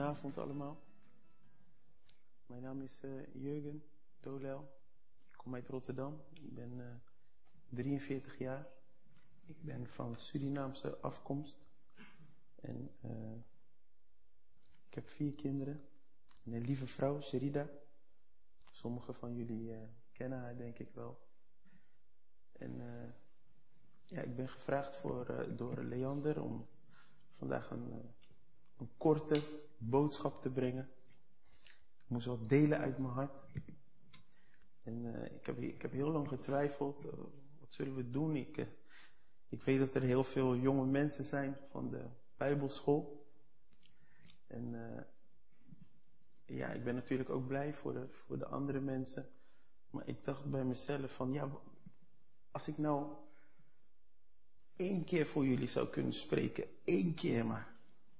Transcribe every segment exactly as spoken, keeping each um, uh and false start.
Goedenavond allemaal. Mijn naam is uh, Jurgen Dolel. Ik kom uit Rotterdam. Ik ben uh, drieënveertig jaar. Ik ben van Surinaamse afkomst. En uh, ik heb vier kinderen. En een lieve vrouw, Sherida. Sommigen van jullie uh, kennen haar denk ik wel. En uh, ja, ik ben gevraagd voor, uh, door Leander om vandaag een, uh, een korte boodschap te brengen. Ik moest wat delen uit mijn hart. En uh, ik, heb, ik heb heel lang getwijfeld. Uh, wat zullen we doen? Ik, uh, ik weet dat er heel veel jonge mensen zijn van de Bijbelschool. En uh, ja, ik ben natuurlijk ook blij voor de, voor de andere mensen. Maar ik dacht bij mezelf van, ja, als ik nou één keer voor jullie zou kunnen spreken, één keer maar.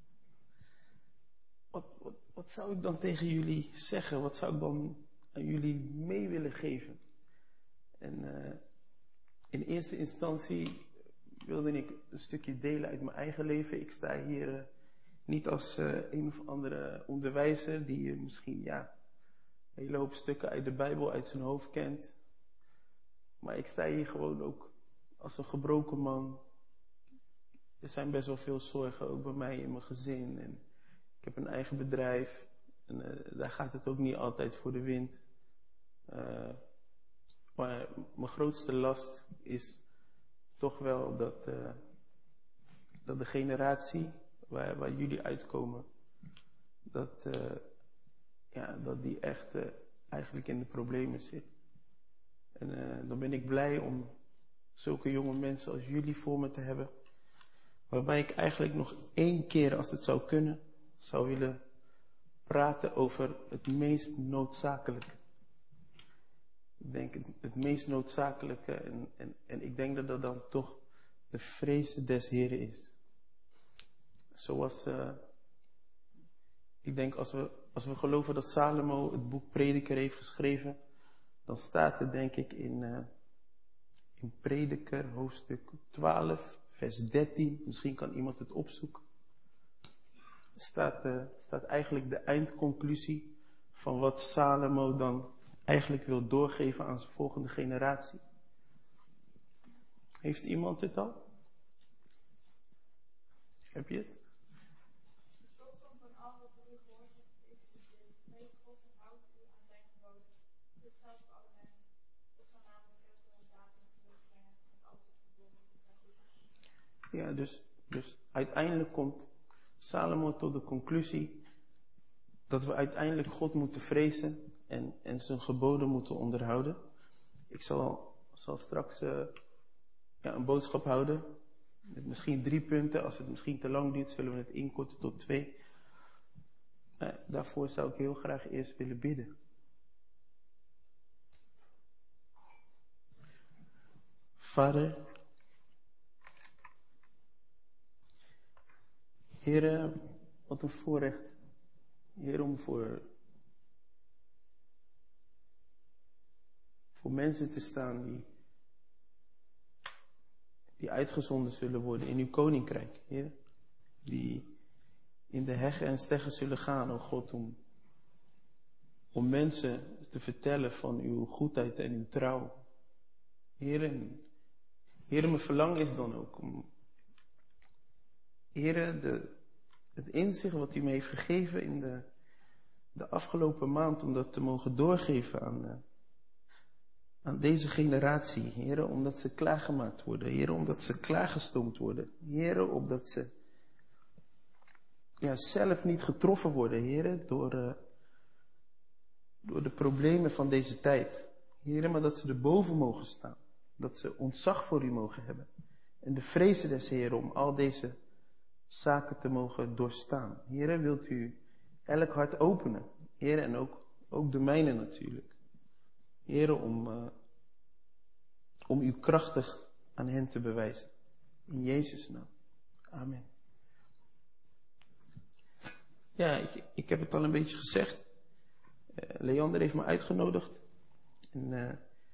Wat, wat, wat zou ik dan tegen jullie zeggen? Wat zou ik dan aan jullie mee willen geven? En uh, in eerste instantie wilde ik een stukje delen uit mijn eigen leven. Ik sta hier uh, niet als uh, een of andere onderwijzer die uh, misschien ja, een hele hoop stukken uit de Bijbel uit zijn hoofd kent. Maar ik sta hier gewoon ook als een gebroken man. Er zijn best wel veel zorgen, ook bij mij in mijn gezin. En ik heb een eigen bedrijf. En uh, daar gaat het ook niet altijd voor de wind. Uh, maar mijn grootste last is toch wel dat, uh, dat de generatie waar, waar jullie uitkomen, dat, uh, ja, dat die echt uh, eigenlijk in de problemen zit. En uh, dan ben ik blij om zulke jonge mensen als jullie voor me te hebben. Waarbij ik eigenlijk nog één keer, als het zou kunnen, zou willen praten over het meest noodzakelijke. Ik denk het, het meest noodzakelijke. En, en, en ik denk dat dat dan toch de vrees des Heren is. Zoals, uh, ik denk als we, als we geloven dat Salomo het boek Prediker heeft geschreven, dan staat er denk ik in, uh, in Prediker hoofdstuk twaalf, vers dertien, misschien kan iemand het opzoeken. Staat, uh, staat eigenlijk de eindconclusie van wat Salomo dan eigenlijk wil doorgeven aan zijn volgende generatie. Heeft iemand het al? Heb je het? De slotsom van al wat u gehoord hebt is dit. Wees God en houd u aan zijn geboden. Dit geldt voor alle mensen. God zal namelijk heel veel daden terugbrengen en altijd verbonden met zijn goedheid. Ja, dus, dus uiteindelijk komt Salomo tot de conclusie dat we uiteindelijk God moeten vrezen en, en zijn geboden moeten onderhouden. Ik zal, zal straks uh, ja, een boodschap houden met misschien drie punten. Als het misschien te lang duurt, zullen we het inkorten tot twee. Uh, daarvoor zou ik heel graag eerst willen bidden. Vader, Heere, wat een voorrecht, Heer, om voor, voor mensen te staan die, die uitgezonden zullen worden in uw koninkrijk, Heer. Die in de heggen en steggen zullen gaan, o God, om, om mensen te vertellen van uw goedheid en uw trouw. Heer, Heer, mijn verlangen is dan ook om, Heer, de, het inzicht wat u me heeft gegeven in de, de afgelopen maand, om dat te mogen doorgeven aan, uh, aan deze generatie. Heer, omdat ze klaargemaakt worden. Heer, omdat ze klaargestoomd worden. Heer, opdat ze ja, zelf niet getroffen worden, Heer, door, uh, door de problemen van deze tijd. Heer, maar dat ze erboven mogen staan. Dat ze ontzag voor u mogen hebben. En de vrezen des Heer om al deze zaken te mogen doorstaan. Heere, wilt u elk hart openen. Heere, en ook, ook de mijne natuurlijk. Heere, om, uh, om u krachtig aan hen te bewijzen. In Jezus' naam. Amen. Ja, ik, ik heb het al een beetje gezegd. Uh, Leander heeft me uitgenodigd. En uh,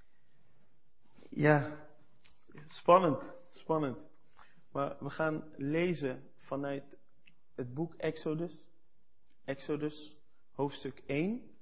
ja, spannend, spannend. Maar we gaan lezen vanuit het boek Exodus. Exodus hoofdstuk één.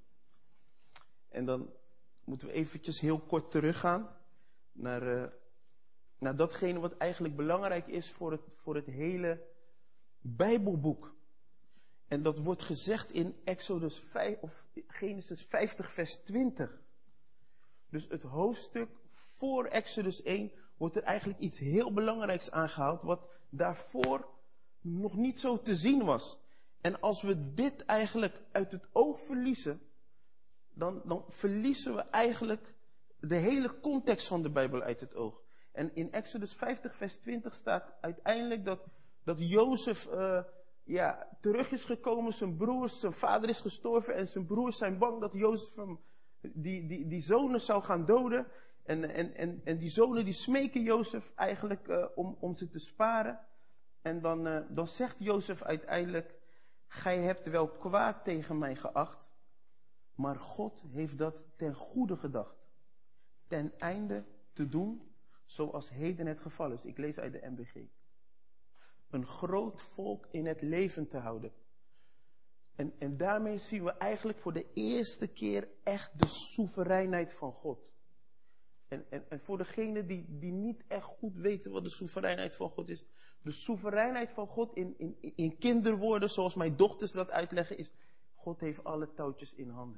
En dan moeten we eventjes heel kort teruggaan naar, uh, naar datgene wat eigenlijk belangrijk is voor het, voor het hele Bijbelboek. En dat wordt gezegd in Exodus vijf, of Genesis vijftig vers twintig. Dus het hoofdstuk voor Exodus één wordt er eigenlijk iets heel belangrijks aangehaald, wat daarvoor nog niet zo te zien was. En als we dit eigenlijk uit het oog verliezen, dan, dan verliezen we eigenlijk de hele context van de Bijbel uit het oog. En in Exodus vijftig vers twintig staat uiteindelijk dat, dat Jozef uh, ja, terug is gekomen, zijn broers, zijn vader is gestorven en zijn broers zijn bang dat Jozef hem, die, die, die zonen zou gaan doden. En, en, en, en die zonen die smeken Jozef eigenlijk uh, om, om ze te sparen. En dan, uh, dan zegt Jozef uiteindelijk: gij hebt wel kwaad tegen mij geacht, maar God heeft dat ten goede gedacht. Ten einde te doen zoals heden het geval is. Ik lees uit de M B G. Een groot volk in het leven te houden. En, en daarmee zien we eigenlijk voor de eerste keer echt de soevereinheid van God. En, en, en voor degenen die, die niet echt goed weten wat de soevereinheid van God is. De soevereinheid van God in, in, in kinderwoorden, zoals mijn dochters dat uitleggen, is: God heeft alle touwtjes in handen.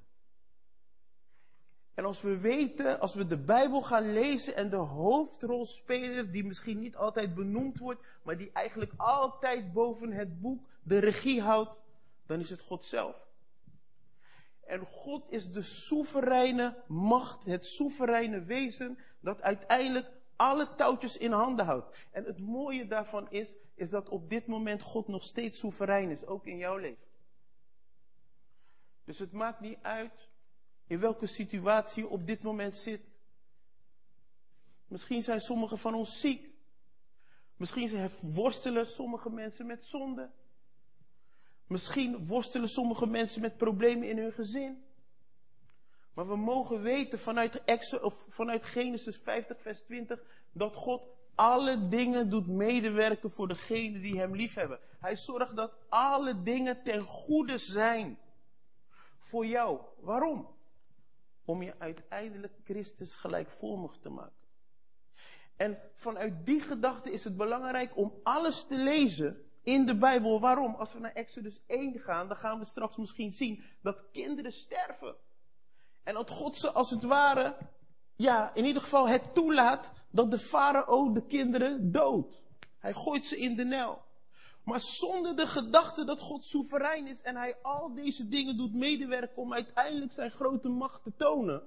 En als we weten, als we de Bijbel gaan lezen en de hoofdrolspeler, die misschien niet altijd benoemd wordt, maar die eigenlijk altijd boven het boek de regie houdt, dan is het God zelf. En God is de soevereine macht, het soevereine wezen, dat uiteindelijk alle touwtjes in handen houdt. En het mooie daarvan is, is dat op dit moment God nog steeds soeverein is, ook in jouw leven. Dus het maakt niet uit in welke situatie je op dit moment zit. Misschien zijn sommigen van ons ziek. Misschien worstelen sommige mensen met zonde. Misschien worstelen sommige mensen met problemen in hun gezin. Maar we mogen weten vanuit, Exo, of vanuit Genesis vijftig vers twintig... dat God alle dingen doet medewerken voor degenen die hem liefhebben. Hij zorgt dat alle dingen ten goede zijn voor jou. Waarom? Om je uiteindelijk Christus gelijkvormig te maken. En vanuit die gedachte is het belangrijk om alles te lezen in de Bijbel. Waarom? Als we naar Exodus één gaan, dan gaan we straks misschien zien dat kinderen sterven. En dat God ze als het ware, ja, in ieder geval het toelaat dat de farao de kinderen doodt. Hij gooit ze in de Nijl. Maar zonder de gedachte dat God soeverein is en hij al deze dingen doet medewerken om uiteindelijk zijn grote macht te tonen,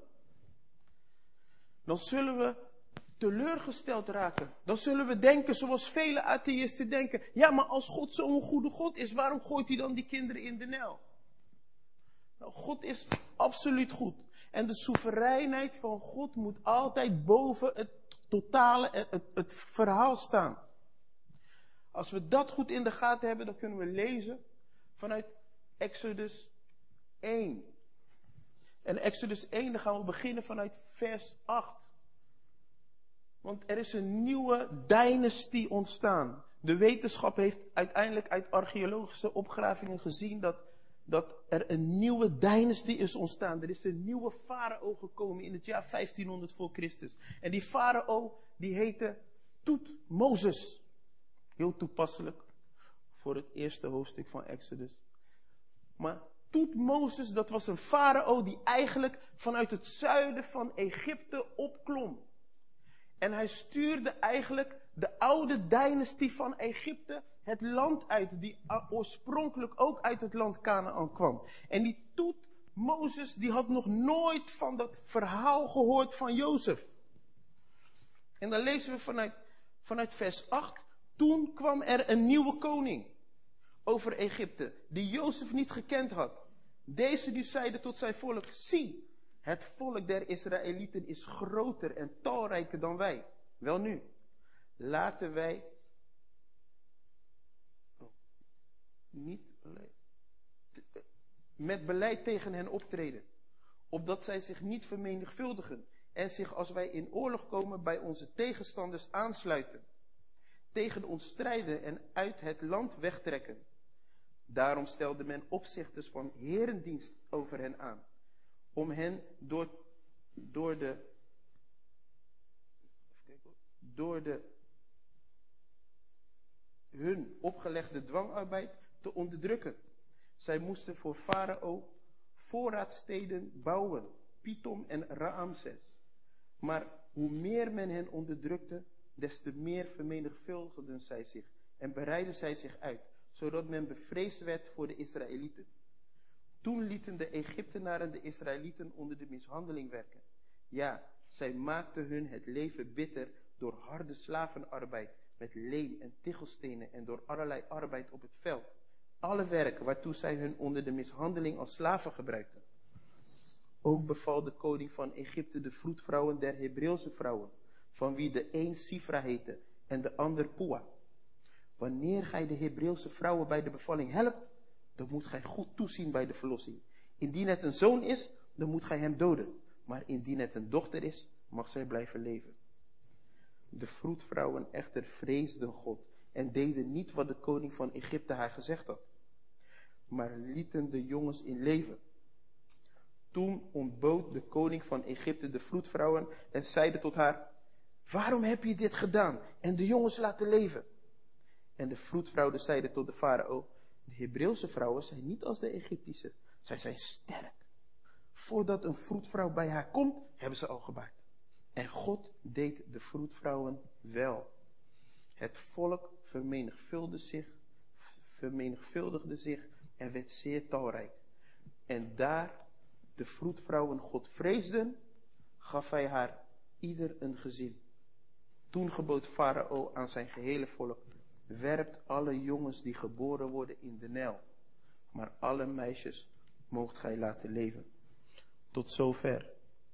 dan zullen we teleurgesteld raken. Dan zullen we denken zoals vele atheïsten denken: ja, maar als God zo'n goede God is, waarom gooit hij dan die kinderen in de Nijl? Nou, God is absoluut goed. En de soevereinheid van God moet altijd boven het totale, het, het, het verhaal staan. Als we dat goed in de gaten hebben, dan kunnen we lezen vanuit Exodus één. En Exodus één, dan gaan we beginnen vanuit vers acht. Want er is een nieuwe dynastie ontstaan. De wetenschap heeft uiteindelijk uit archeologische opgravingen gezien dat, dat er een nieuwe dynastie is ontstaan. Er is een nieuwe farao gekomen in het jaar vijftienhonderd voor Christus. En die farao, die heette Toetmoses. Heel toepasselijk voor het eerste hoofdstuk van Exodus. Maar Toetmoses, dat was een farao die eigenlijk vanuit het zuiden van Egypte opklom. En hij stuurde eigenlijk de oude dynastie van Egypte het land uit, die oorspronkelijk ook uit het land Kanaan kwam. En die Toetmoses, die had nog nooit van dat verhaal gehoord van Jozef. En dan lezen we vanuit, vanuit vers acht. Toen kwam er een nieuwe koning over Egypte, die Jozef niet gekend had. Deze die zeide tot zijn volk: zie, het volk der Israëlieten is groter en talrijker dan wij. Welnu, laten wij oh, niet beleid, met beleid tegen hen optreden, opdat zij zich niet vermenigvuldigen en zich als wij in oorlog komen bij onze tegenstanders aansluiten, tegen ons strijden en uit het land wegtrekken. Daarom stelde men opzichters van herendienst over hen aan, om hen door, door de, door de hun opgelegde dwangarbeid te onderdrukken. Zij moesten voor Farao voorraadsteden bouwen, Pithom en Raamses. Maar hoe meer men hen onderdrukte, des te meer vermenigvuldigden zij zich en breidden zij zich uit, zodat men bevreesd werd voor de Israëlieten. Toen lieten de Egyptenaren de Israëlieten onder de mishandeling werken. Ja, zij maakten hun het leven bitter door harde slavenarbeid met leem en tichelstenen en door allerlei arbeid op het veld. Alle werk waartoe zij hun onder de mishandeling als slaven gebruikten. Ook beval de koning van Egypte de vroedvrouwen der Hebreeuwse vrouwen, van wie de een Sifra heette en de ander Pua. Wanneer gij de Hebreeuwse vrouwen bij de bevalling helpt, dan moet gij goed toezien bij de verlossing. Indien het een zoon is, dan moet gij hem doden. Maar indien het een dochter is, mag zij blijven leven. De vroedvrouwen echter vreesden God en deden niet wat de koning van Egypte haar gezegd had, maar lieten de jongens in leven. Toen ontbood de koning van Egypte de vroedvrouwen en zeide tot haar: waarom heb je dit gedaan en de jongens laten leven? En de vroedvrouwen zeiden tot de farao: de Hebreeuwse vrouwen zijn niet als de Egyptische. Zij zijn sterk. Voordat een vroedvrouw bij haar komt, hebben ze al gebaard. En God deed de vroedvrouwen wel. Het volk vermenigvuldigde zich, vermenigvuldigde zich en werd zeer talrijk. En daar de vroedvrouwen God vreesden, gaf hij haar ieder een gezin. Toen gebood Farao aan zijn gehele volk: werpt alle jongens die geboren worden in de Nijl, maar alle meisjes moogt gij laten leven. Tot zover.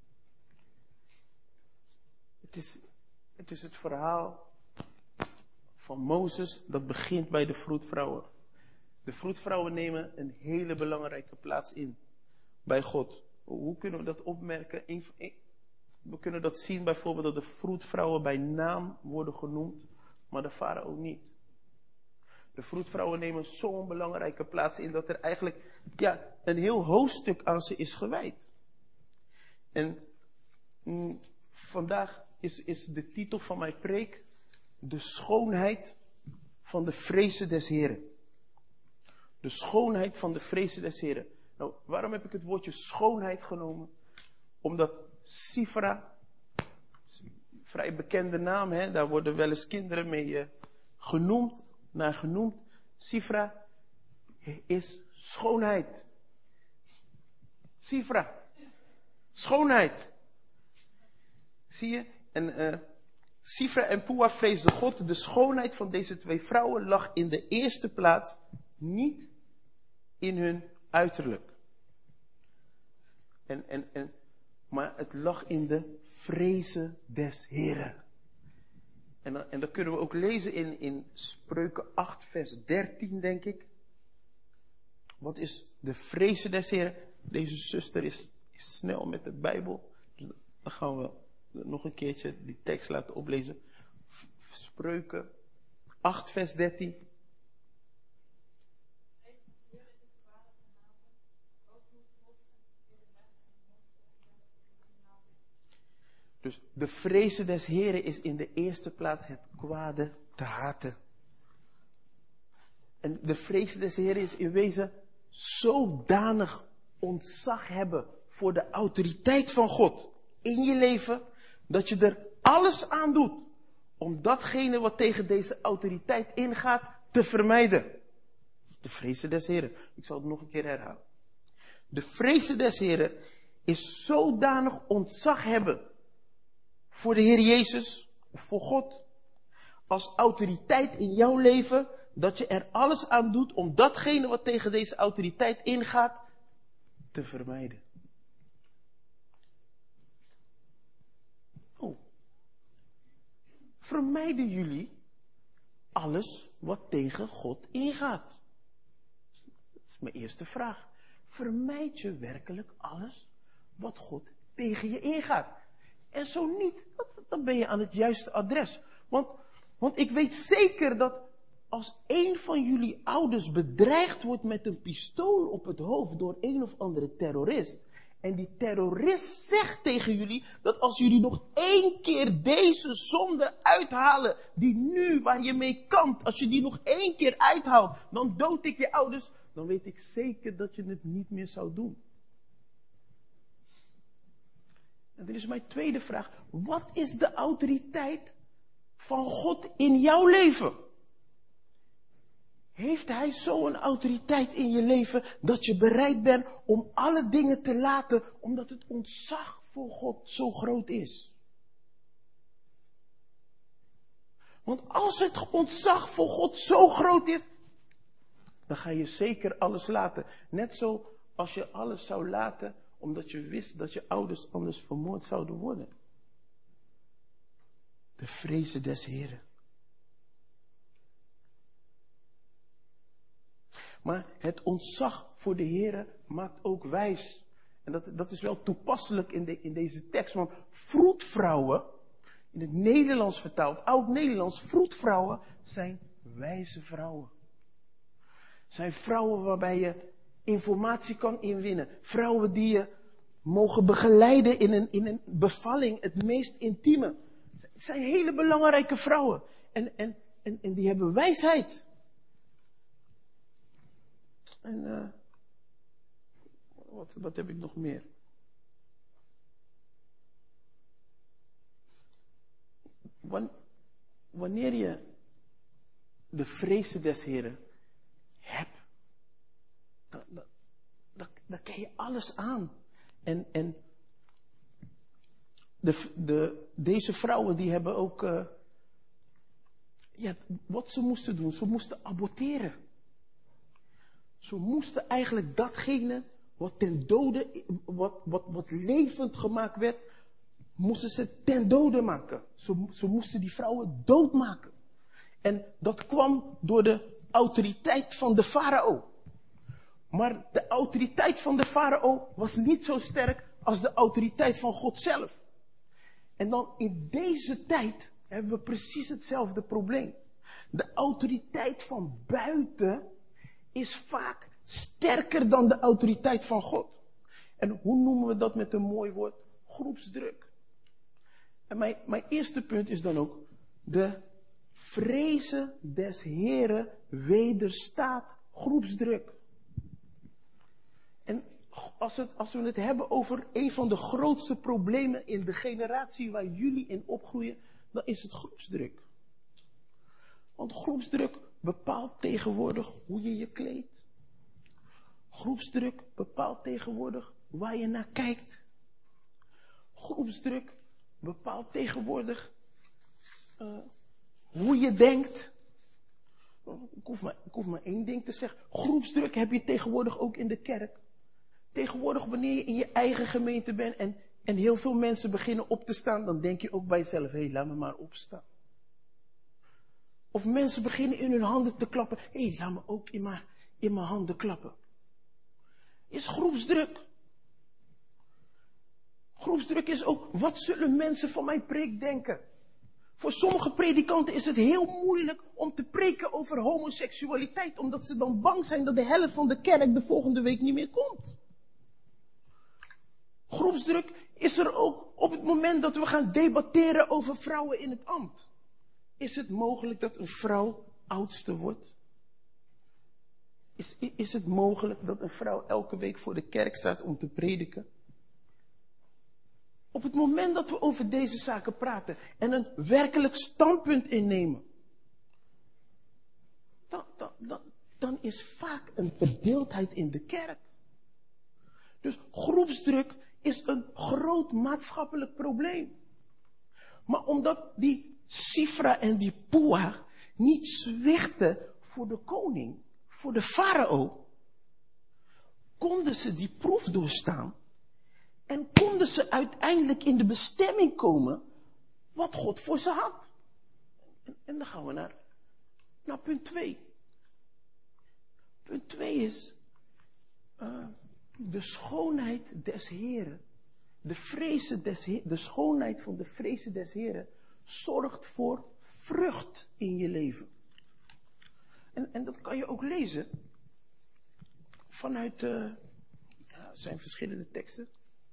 Het is, het is het verhaal van Mozes dat begint bij de vroedvrouwen. De vroedvrouwen nemen een hele belangrijke plaats in bij God. Hoe kunnen we dat opmerken? We kunnen dat zien bijvoorbeeld dat de vroedvrouwen bij naam worden genoemd, maar de farao niet. De vroedvrouwen nemen zo'n belangrijke plaats in dat er eigenlijk ja, een heel hoofdstuk aan ze is gewijd. En mm, vandaag is, is de titel van mijn preek: de schoonheid van de vrezen des Heren. De schoonheid van de vrezen des Heren. Nou, waarom heb ik het woordje schoonheid genomen? Omdat Sifra, een vrij bekende naam, hè, daar worden wel eens kinderen mee uh, genoemd, naar genoemd. Sifra is schoonheid. Sifra. Schoonheid. Zie je? En uh, Sifra en Pua vreesden God. De schoonheid van deze twee vrouwen lag in de eerste plaats niet in hun uiterlijk. En, en, en, maar het lag in de vrezen des Heren. En, dan, en dat kunnen we ook lezen in, in Spreuken acht vers dertien, denk ik. Wat is de vrezen des Heren? Deze zuster is, is snel met de Bijbel. Dus dan gaan we nog een keertje die tekst laten oplezen. Spreuken acht vers dertien. Dus de vrezen des Heren is in de eerste plaats het kwade te haten. En de vrezen des Heren is in wezen zodanig ontzag hebben voor de autoriteit van God in je leven, dat je er alles aan doet om datgene wat tegen deze autoriteit ingaat te vermijden. De vrezen des Heren. Ik zal het nog een keer herhalen. De vrezen des Heren is zodanig ontzag hebben voor de Heer Jezus, of voor God, als autoriteit in jouw leven, dat je er alles aan doet om datgene wat tegen deze autoriteit ingaat, te vermijden. Oh. Vermijden jullie alles wat tegen God ingaat? Dat is mijn eerste vraag. Vermijd je werkelijk alles wat God tegen je ingaat? En zo niet, dan ben je aan het juiste adres. Want, want ik weet zeker dat als een van jullie ouders bedreigd wordt met een pistool op het hoofd door een of andere terrorist, en die terrorist zegt tegen jullie dat als jullie nog één keer deze zonde uithalen, die nu, waar je mee kampt, als je die nog één keer uithaalt, dan dood ik je ouders, dan weet ik zeker dat je het niet meer zou doen. En dit is mijn tweede vraag. Wat is de autoriteit van God in jouw leven? Heeft hij zo'n autoriteit in je leven dat je bereid bent om alle dingen te laten, omdat het ontzag voor God zo groot is? Want als het ontzag voor God zo groot is, dan ga je zeker alles laten. Net zo als je alles zou laten, omdat je wist dat je ouders anders vermoord zouden worden. De vrezen des Heren. Maar het ontzag voor de Heere maakt ook wijs. En dat, dat is wel toepasselijk in, de, in deze tekst. Want vroedvrouwen, in het Nederlands vertaald, oud-Nederlands, vroedvrouwen zijn wijze vrouwen. Zijn vrouwen waarbij je informatie kan inwinnen. Vrouwen die je mogen begeleiden in een, in een bevalling, het meest intieme. Het zijn hele belangrijke vrouwen. En, en, en, en die hebben wijsheid. En uh, wat, wat heb ik nog meer? Wanneer je de vrezen des Heren hebt, dan, dan, dan, dan ken je alles aan. En, en de, de, deze vrouwen die hebben ook, uh, ja, wat ze moesten doen, ze moesten aborteren. Ze moesten eigenlijk datgene wat ten dode, wat, wat, wat levend gemaakt werd, moesten ze ten dode maken. Ze, ze moesten die vrouwen doodmaken. En dat kwam door de autoriteit van de farao. Maar de autoriteit van de farao was niet zo sterk als de autoriteit van God zelf. En dan in deze tijd hebben we precies hetzelfde probleem. De autoriteit van buiten is vaak sterker dan de autoriteit van God. En hoe noemen we dat met een mooi woord? Groepsdruk. En mijn, mijn eerste punt is dan ook, de vrezen des Heren wederstaat groepsdruk. En als, het, als we het hebben over een van de grootste problemen in de generatie waar jullie in opgroeien, dan is het groepsdruk. Want groepsdruk bepaalt tegenwoordig hoe je je kleedt. Groepsdruk bepaalt tegenwoordig waar je naar kijkt. Groepsdruk bepaalt tegenwoordig uh, hoe je denkt. Ik hoef, maar, ik hoef maar één ding te zeggen. Groepsdruk heb je tegenwoordig ook in de kerk. Tegenwoordig wanneer je in je eigen gemeente bent en, en heel veel mensen beginnen op te staan, dan denk je ook bij jezelf, hé, hey, laat me maar opstaan. Of mensen beginnen in hun handen te klappen. Hé, hey, laat me ook in mijn, in mijn handen klappen. Is groepsdruk. Groepsdruk is ook, wat zullen mensen van mijn preek denken? Voor sommige predikanten is het heel moeilijk om te preken over homoseksualiteit, omdat ze dan bang zijn dat de helft van de kerk de volgende week niet meer komt. Groepsdruk is er ook op het moment dat we gaan debatteren over vrouwen in het ambt. Is het mogelijk dat een vrouw oudste wordt? Is, is het mogelijk dat een vrouw elke week voor de kerk staat om te prediken? Op het moment dat we over deze zaken praten en een werkelijk standpunt innemen, dan, dan, dan, dan is vaak een verdeeldheid in de kerk. Dus groepsdruk is een groot maatschappelijk probleem. Maar omdat die Sifra en die Pua niet zwichten voor de koning, voor de farao, konden ze die proef doorstaan en konden ze uiteindelijk in de bestemming komen wat God voor ze had. En, en dan gaan we naar, naar punt twee. Punt twee is uh, de schoonheid des Heren. De, vrezen des He- de schoonheid van de vrezen des Heren zorgt voor vrucht in je leven. En, en dat kan je ook lezen vanuit, uh, ja, er zijn verschillende teksten.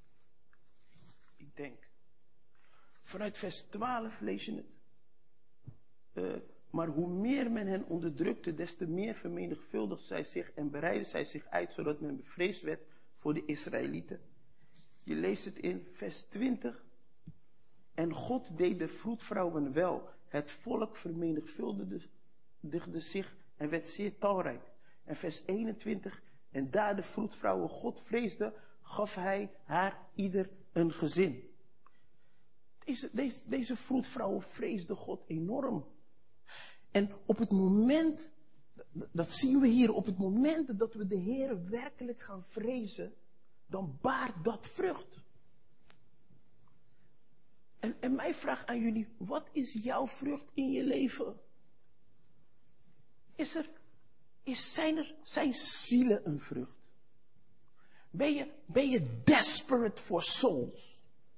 Ik denk, vanuit vers twaalf lees je het. Uh, maar hoe meer men hen onderdrukte, des te meer vermenigvuldigde zij zich en bereidde zij zich uit, zodat men bevreesd werd voor de Israëlieten. Je leest het in vers twintig. En God deed de vroedvrouwen wel. Het volk vermenigvuldigde zich en werd zeer talrijk. En vers eenentwintig. En daar de vroedvrouwen God vreesden, gaf hij haar ieder een gezin. Deze, deze, deze vroedvrouwen vreesden God enorm. En op het moment, dat zien we hier, op het moment dat we de Heer werkelijk gaan vrezen, dan baart dat vrucht. En, en mijn vraag aan jullie, wat is jouw vrucht in je leven? Is er, is, zijn er, zijn zielen een vrucht? Ben je, ben je desperate for souls?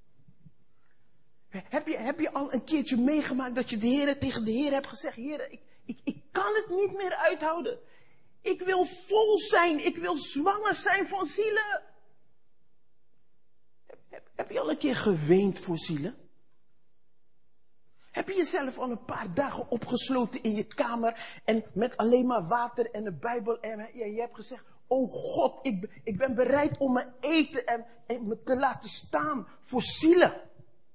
Heb je, heb je al een keertje meegemaakt dat je de Heer, tegen de Heer hebt gezegd, Heer, ik, ik, ik kan het niet meer uithouden. Ik wil vol zijn, ik wil zwanger zijn van zielen. Heb, heb, heb je al een keer geweend voor zielen? Heb je jezelf al een paar dagen opgesloten in je kamer en met alleen maar water en een Bijbel en ja, je hebt gezegd, oh God, ik, ik ben bereid om mijn eten en, en me te laten staan voor zielen.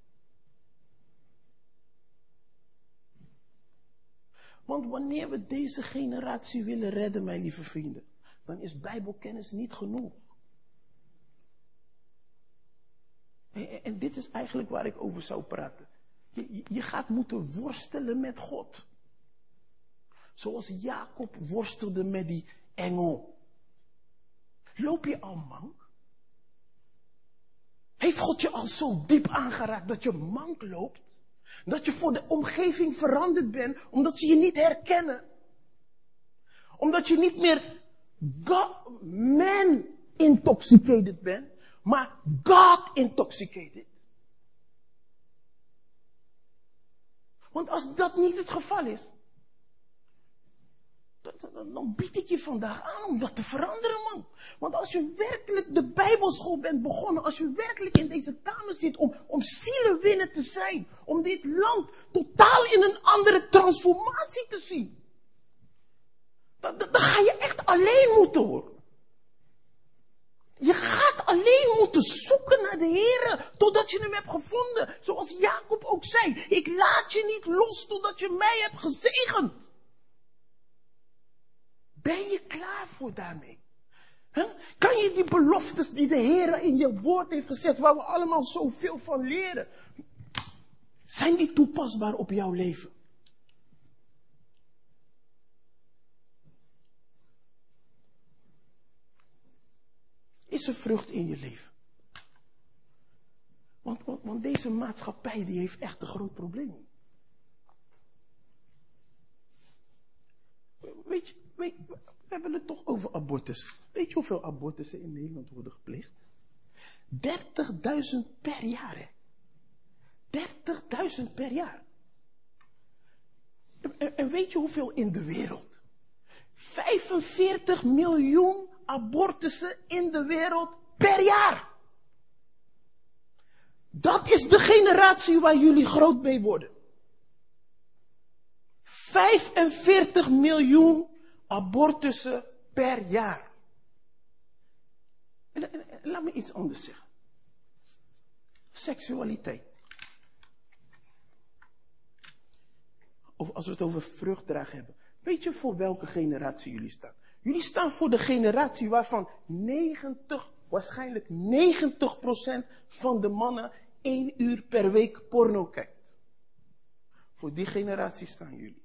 Want wanneer we deze generatie willen redden, mijn lieve vrienden, dan is Bijbelkennis niet genoeg. En, en dit is eigenlijk waar ik over zou praten. Je, je gaat moeten worstelen met God. Zoals Jacob worstelde met die engel. Loop je al mank? Heeft God je al zo diep aangeraakt dat je mank loopt? Dat je voor de omgeving veranderd bent, omdat ze je niet herkennen. Omdat je niet meer God, man intoxicated bent, maar God intoxicated. Want als dat niet het geval is, dan, dan bied ik je vandaag aan om dat te veranderen, man. Want als je werkelijk de Bijbelschool bent begonnen, als je werkelijk in deze kamer zit om, om zielenwinner te zijn, om dit land totaal in een andere transformatie te zien, dan, dan, dan ga je echt alleen moeten, hoor. Je gaat alleen moeten zoeken naar de Heer, totdat je hem hebt gevonden. Zoals Jacob ook zei, ik laat je niet los totdat je mij hebt gezegend. Ben je klaar voor daarmee? Huh? Kan je die beloftes die de Heer in je woord heeft gezet, waar we allemaal zoveel van leren, zijn die toepasbaar op jouw leven? Is er vrucht in je leven? Want, want, want deze maatschappij die heeft echt een groot probleem. Weet je, weet, we hebben het toch over abortus. Weet je hoeveel abortussen in Nederland worden gepleegd? dertigduizend per jaar, hè? dertigduizend per jaar. En, en weet je hoeveel in de wereld? vijfenveertig miljoen abortussen in de wereld per jaar. Dat is de generatie waar jullie groot mee worden. vijfenveertig miljoen abortussen per jaar. En, en, en laat me iets anders zeggen. Seksualiteit. Of als we het over vruchtdragen hebben. Weet je voor welke generatie jullie staan? Jullie staan voor de generatie waarvan negentig, waarschijnlijk negentig procent van de mannen één uur per week porno kijkt. Voor die generatie staan jullie.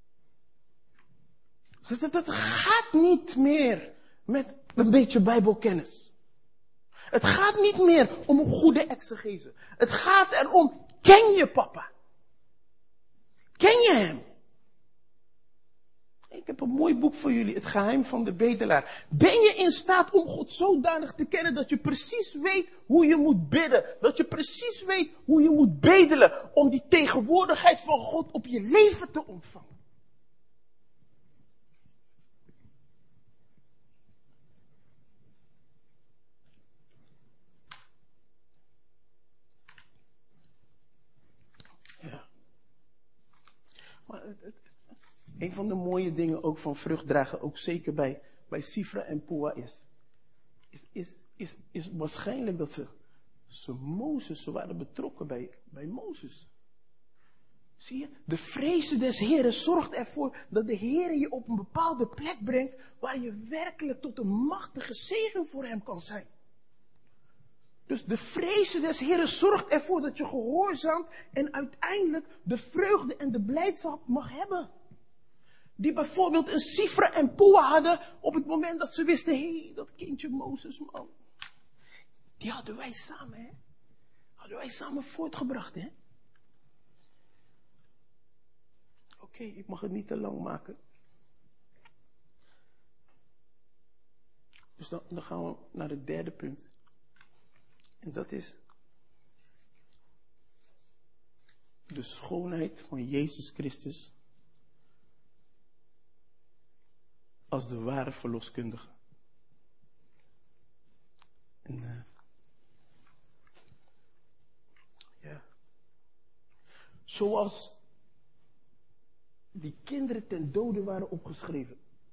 Dus dat, dat gaat niet meer met een beetje Bijbelkennis. Het gaat niet meer om een goede exegese. Het gaat erom, ken je papa? Ken je hem? Ik heb een mooi boek voor jullie, Het Geheim van de Bedelaar. Ben je in staat om God zodanig te kennen dat je precies weet hoe je moet bidden? Dat je precies weet hoe je moet bedelen om die tegenwoordigheid van God op je leven te ontvangen? Een van de mooie dingen ook van vrucht dragen, ook zeker bij, bij Sifra en Pua is, is, is, is, is waarschijnlijk dat ze, ze Mozes, ze waren betrokken bij, bij Mozes. Zie je, de vrezen des Heren zorgt ervoor dat de Heer je op een bepaalde plek brengt waar je werkelijk tot een machtige zegen voor hem kan zijn. Dus de vrezen des Heren zorgt ervoor dat je gehoorzaamt en uiteindelijk de vreugde en de blijdschap mag hebben. Die bijvoorbeeld een Sifra en Pua hadden op het moment dat ze wisten, hé, hey, dat kindje Mozes, man. Die hadden wij samen, hè. Hadden wij samen voortgebracht, hè. Oké, okay, ik mag het niet te lang maken. Dus dan, dan gaan we naar het derde punt. En dat is de schoonheid van Jezus Christus als de ware verloskundige. En, uh, ja. Zoals die kinderen ten dode waren opgeschreven.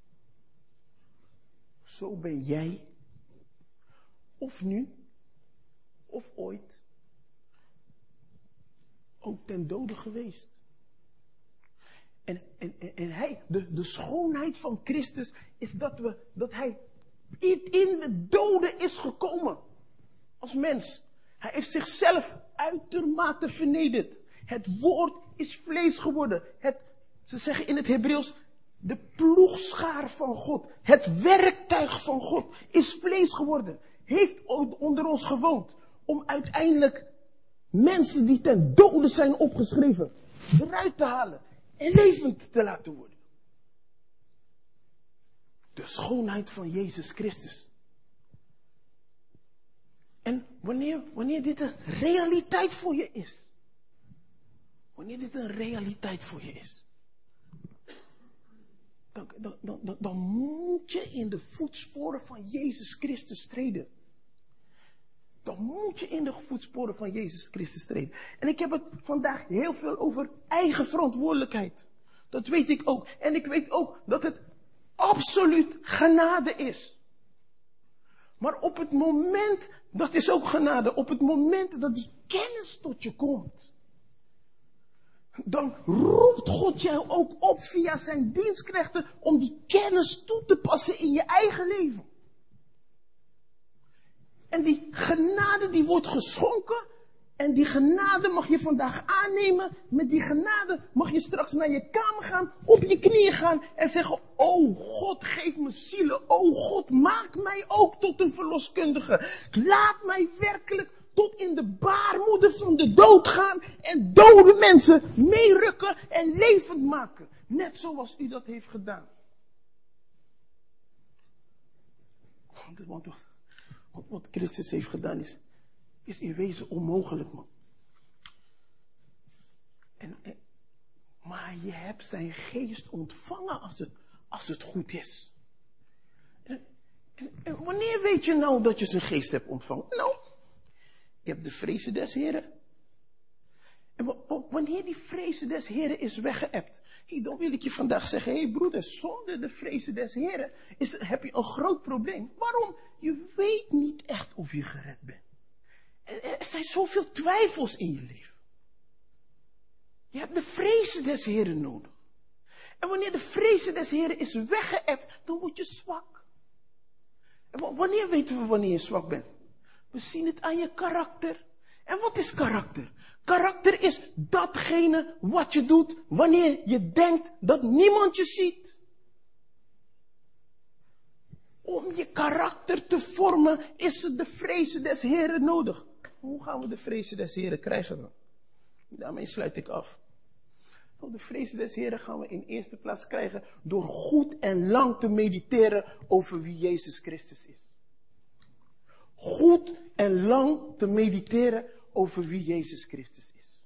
Zo ben jij, of nu, of ooit, ook ten dode geweest. En, en, en, en hij, de, de schoonheid van Christus is dat, we, dat hij in, in de dode is gekomen. Als mens. Hij heeft zichzelf uitermate vernederd. Het woord is vlees geworden. Het, ze zeggen in het Hebreeuws, de ploegschaar van God. Het werktuig van God is vlees geworden. Heeft onder ons gewoond. Om uiteindelijk mensen die ten dode zijn opgeschreven eruit te halen. En levend te laten worden. De schoonheid van Jezus Christus. En wanneer, wanneer dit een realiteit voor je is. Wanneer dit een realiteit voor je is. Dan, dan, dan, dan moet je in de voetsporen van Jezus Christus treden. Dan moet je in de voetsporen van Jezus Christus treden. En ik heb het vandaag heel veel over eigen verantwoordelijkheid. Dat weet ik ook. En ik weet ook dat het absoluut genade is. Maar op het moment, dat is ook genade, op het moment dat die kennis tot je komt. Dan roept God jou ook op via zijn dienstknechten om die kennis toe te passen in je eigen leven. En die genade die wordt geschonken. En die genade mag je vandaag aannemen. Met die genade mag je straks naar je kamer gaan. Op je knieën gaan. En zeggen. Oh God, geef me zielen. Oh God, maak mij ook tot een verloskundige. Laat mij werkelijk tot in de baarmoeder van de dood gaan. En dode mensen meerukken en levend maken. Net zoals u dat heeft gedaan. Want wat Christus heeft gedaan is, is in wezen onmogelijk, man. En, en, maar je hebt zijn geest ontvangen als het, als het goed is. En, en, en wanneer weet je nou dat je zijn geest hebt ontvangen? Nou, je hebt de vrezen des Heren. En w- w- wanneer die vrezen des Heren is weggeëpt, hey, dan wil ik je vandaag zeggen, hé hey broeder, zonder de vrezen des Heren is, heb je een groot probleem. Waarom? Je weet niet echt of je gered bent. Er zijn zoveel twijfels in je leven. Je hebt de vrezen des Heren nodig. En wanneer de vrezen des Heren is weggeëpt, dan word je zwak. En wanneer weten we wanneer je zwak bent? We zien het aan je karakter. En wat is karakter? Karakter is datgene wat je doet wanneer je denkt dat niemand je ziet. Om je karakter te vormen is het de vrezen des Heren nodig. Hoe gaan we de vrezen des Heren krijgen dan? Daarmee sluit ik af. De vrezen des Heren gaan we in eerste plaats krijgen door goed en lang te mediteren over wie Jezus Christus is. Goed en lang te mediteren over wie Jezus Christus is.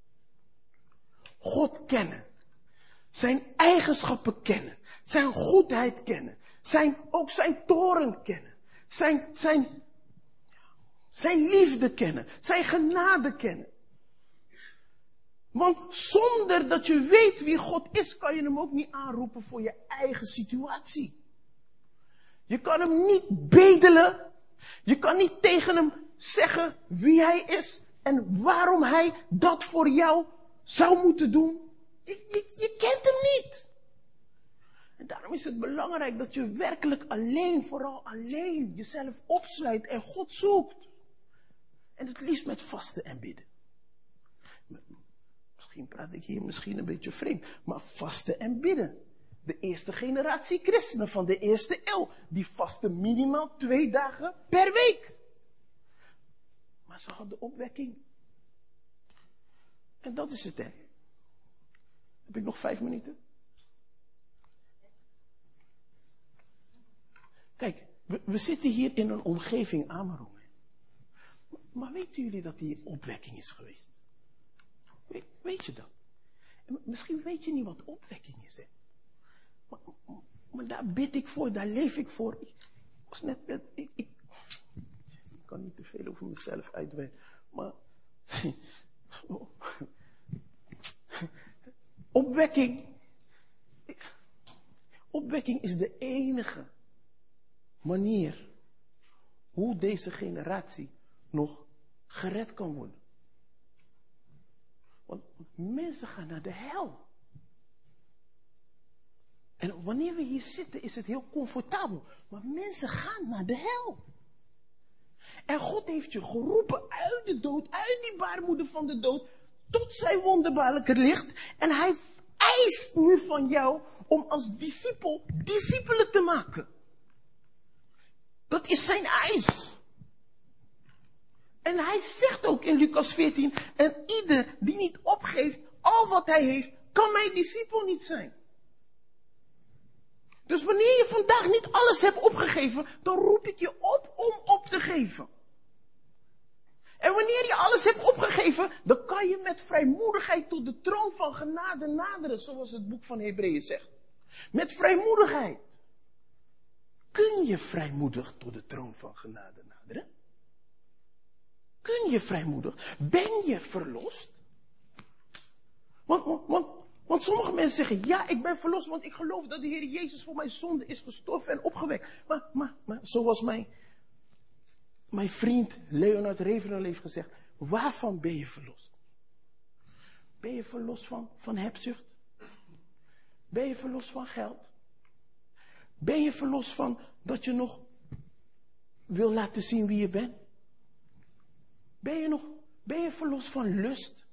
God kennen. Zijn eigenschappen kennen. Zijn goedheid kennen. Zijn, ook zijn toorn kennen. Zijn, zijn, zijn liefde kennen. Zijn genade kennen. Want zonder dat je weet wie God is, kan je hem ook niet aanroepen voor je eigen situatie. Je kan hem niet bedelen. Je kan niet tegen hem zeggen wie hij is en waarom hij dat voor jou zou moeten doen. Je, je, je kent hem niet. En daarom is het belangrijk dat je werkelijk alleen, vooral alleen, jezelf opsluit en God zoekt. En het liefst met vasten en bidden. Misschien praat ik hier misschien een beetje vreemd, maar vasten en bidden. De eerste generatie christenen van de eerste eeuw, die vasten minimaal twee dagen per week. Maar ze hadden opwekking. En dat is het, hè. Heb ik nog vijf minuten? Kijk, we, we zitten hier in een omgeving Amerongen. Maar weten jullie dat hier opwekking is geweest? Weet, weet je dat? En misschien weet je niet wat opwekking is, hè. Maar, maar daar bid ik voor, daar leef ik voor. Ik was net, ik, ik, ik kan niet te veel over mezelf uitweiden, maar opwekking, opwekking is de enige manier hoe deze generatie nog gered kan worden. Want mensen gaan naar de hel. En wanneer we hier zitten is het heel comfortabel. Maar mensen gaan naar de hel. En God heeft je geroepen uit de dood, uit die baarmoeder van de dood, tot zijn wonderbaarlijke licht. En hij eist nu van jou om als discipel discipelen te maken. Dat is zijn eis. En hij zegt ook in Lucas veertien, en ieder die niet opgeeft al wat hij heeft, kan mijn discipel niet zijn. Dus wanneer je vandaag niet alles hebt opgegeven, dan roep ik je op om op te geven. En wanneer je alles hebt opgegeven, dan kan je met vrijmoedigheid tot de troon van genade naderen, zoals het boek van Hebreeën zegt. Met vrijmoedigheid. Kun je vrijmoedig tot de troon van genade naderen? Kun je vrijmoedig? Ben je verlost? Want, want, want, want sommige mensen zeggen, ja, ik ben verlost, want ik geloof dat de Heer Jezus voor mijn zonde is gestorven en opgewekt. Maar, maar, maar zoals mijn, mijn vriend Leonard Revenel heeft gezegd, waarvan ben je verlost? Ben je verlost van, van hebzucht? Ben je verlost van geld? Ben je verlost van dat je nog wil laten zien wie je bent? Ben je nog, ben je verlost van lust?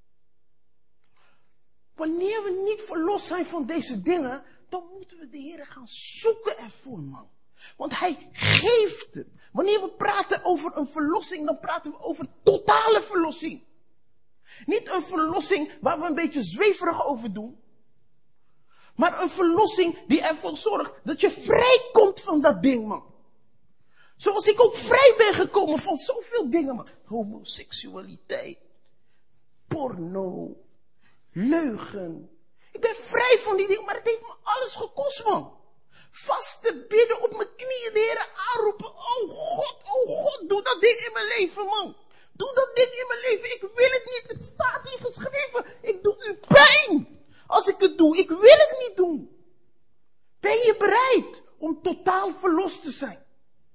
Wanneer we niet verlost zijn van deze dingen, dan moeten we de Heer gaan zoeken ervoor, man. Want hij geeft het. Wanneer we praten over een verlossing, dan praten we over totale verlossing. Niet een verlossing waar we een beetje zweverig over doen. Maar een verlossing die ervoor zorgt dat je vrij komt van dat ding, man. Zoals ik ook vrij ben gekomen van zoveel dingen, man. Homoseksualiteit, porno, leugen. Ik ben vrij van die dingen, maar het heeft me alles gekost, man. Vasten, bidden, op mijn knieën de Heer aanroepen. Oh God, oh God, doe dat ding in mijn leven, man. Doe dat ding in mijn leven. Ik wil het niet, het staat hier geschreven. Ik doe u pijn. Als ik het doe, ik wil het niet doen. Ben je bereid om totaal verlost te zijn?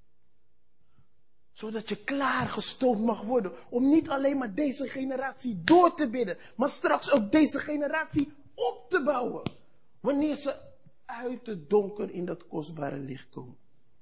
Zodat je klaargestoomd mag worden om niet alleen maar deze generatie door te bidden, maar straks ook deze generatie op te bouwen. Wanneer ze uit het donker in dat kostbare licht komen.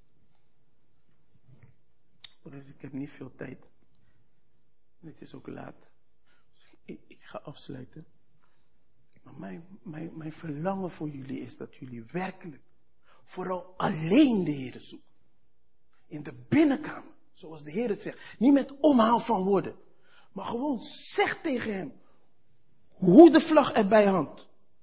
Ik heb niet veel tijd. Het is ook laat. Ik, ik ga afsluiten. Maar mijn, mijn, mijn verlangen voor jullie is dat jullie werkelijk vooral alleen de Heer zoeken. In de binnenkamer, zoals de Heer het zegt. Niet met omhaal van woorden. Maar gewoon zeg tegen hem hoe de vlag erbij hangt.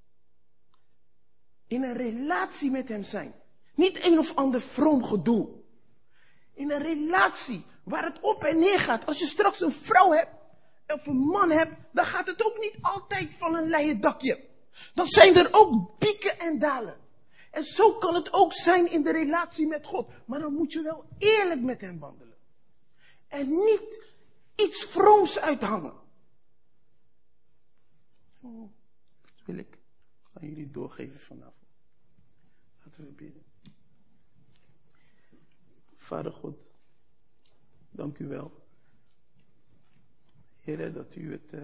In een relatie met hem zijn. Niet een of ander vroom gedoe. In een relatie waar het op en neer gaat. Als je straks een vrouw hebt of een man hebt, dan gaat het ook niet altijd van een leien dakje. Dan zijn er ook pieken en dalen. En zo kan het ook zijn in de relatie met God. Maar dan moet je wel eerlijk met hem wandelen. En niet iets vrooms uithangen. Oh, dat wil ik aan jullie doorgeven vanavond. Laten we bidden. Vader God, dank u wel. Heer, dat u het uh,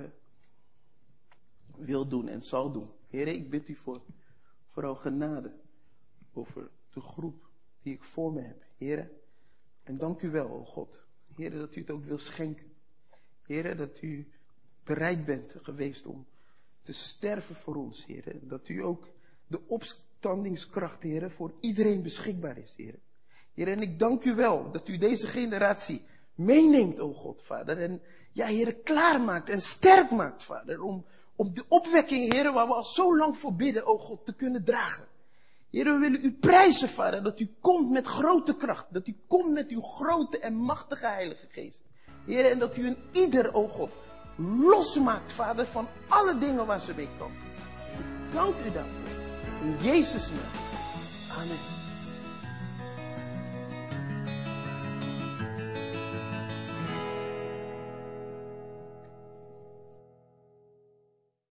wil doen en zal doen. Heer, ik bid u voor vooral genade over de groep die ik voor me heb. Heer, en dank u wel, o God. Heer, dat u het ook wil schenken. Heer, dat u bereid bent geweest om te sterven voor ons, Heer. Dat u ook de opstandingskracht, Heer, voor iedereen beschikbaar is, Heer. Heer, en ik dank u wel dat u deze generatie meeneemt, o God, Vader. En ja, Heer, klaarmaakt en sterk maakt, Vader. Om, om de opwekking, Heer, waar we al zo lang voor bidden, o God, te kunnen dragen. Heer, we willen u prijzen, Vader, dat u komt met grote kracht. Dat u komt met uw grote en machtige Heilige Geest. Heer, en dat u een ieder, o God, losmaakt, Vader, van alle dingen waar ze mee komen. Ik dank u daarvoor. In Jezus' naam. Amen.